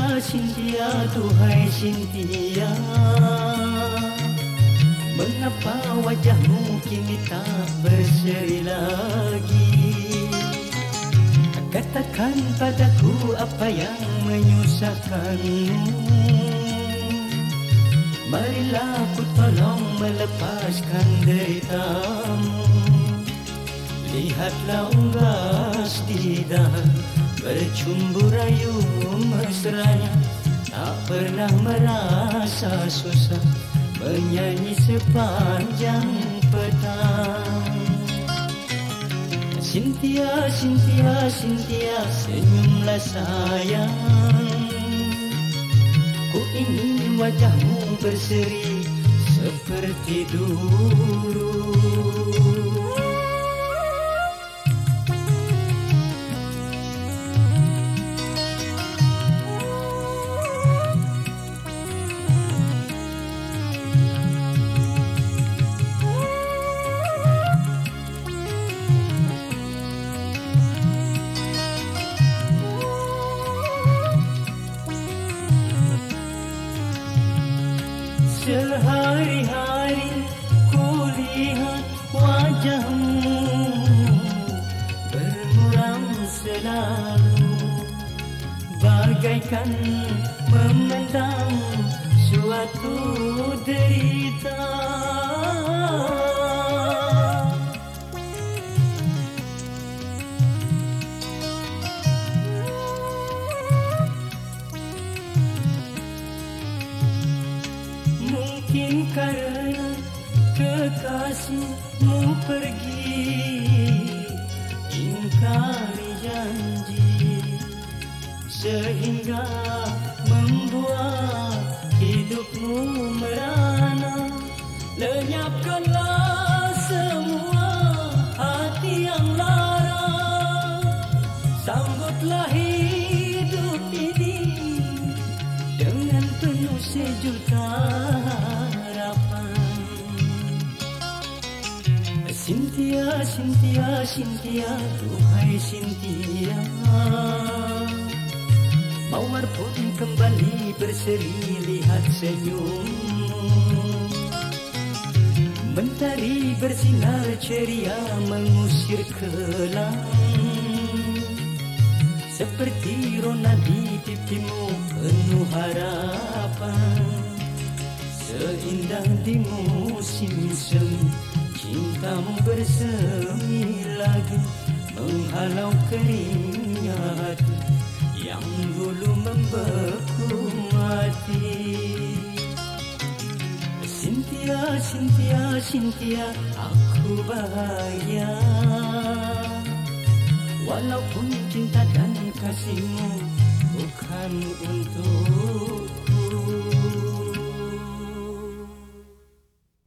Cynthia, Cynthia, tuhai Cynthia, mengapa wajahmu kini tak berseri lagi? Katakan padaku apa yang menyusahkanmu. Marilah ku tolong melepaskan deritamu. Lihatlah unggas di dahan, bercumbu rayu mesranya, tak pernah merasa susah menyanyi sepanjang petang. Cynthia, Cynthia, Cynthia, senyumlah sayang. Ku ingin wajahmu berseri seperti dulu. Sehari-hari ku lihat wajahmu bermuram selalu, bagaikan memandang suatu derita. Mungkin karena kekasihmu pergi, ingkari janji, sehingga membuat hidupmu merana. Lenyapkanlah semua hati yang lara, sambutlah hidup ini dengan penuh sejuta harapan. Cynthia, Cynthia, Cynthia, tuhai Cynthia, mawar pun kembali berseri, lihat senyummu. Mentari bersinar ceria mengusir kelam, seperti rona di pipimu penuh harapan. Seindah di musim semi, cintamu bersemi lagi, menghalau keringnya hati yang dulu membeku mati. Cynthia, Cynthia, Cynthia, aku bahagia, walaupun cinta dan kasihmu bukan untuk